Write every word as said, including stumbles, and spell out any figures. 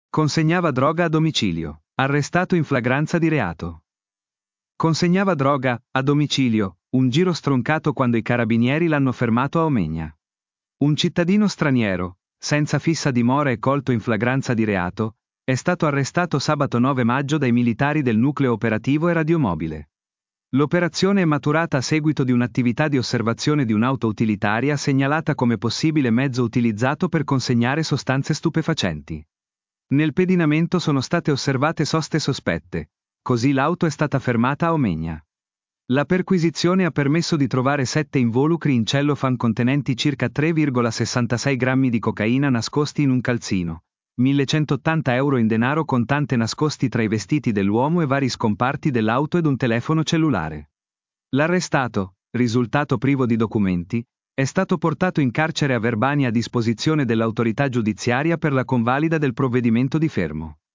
Consegnava droga a domicilio. Arrestato in flagranza di reato. Consegnava droga, a domicilio, un giro stroncato quando i carabinieri l'hanno fermato a Omegna. Un cittadino straniero, senza fissa dimora e colto in flagranza di reato, è stato arrestato sabato nove maggio dai militari del nucleo operativo e radiomobile. L'operazione è maturata a seguito di un'attività di osservazione di un'auto utilitaria segnalata come possibile mezzo utilizzato per consegnare sostanze stupefacenti. Nel pedinamento sono state osservate soste sospette, così l'auto è stata fermata a Omegna. La perquisizione ha permesso di trovare sette involucri in cellophane contenenti circa tre virgola sessantasei grammi di cocaina nascosti in un calzino, millecentottanta euro in denaro contante nascosti tra i vestiti dell'uomo e vari scomparti dell'auto ed un telefono cellulare. L'arrestato, risultato privo di documenti, è stato portato in carcere a Verbania a disposizione dell'autorità giudiziaria per la convalida del provvedimento di fermo.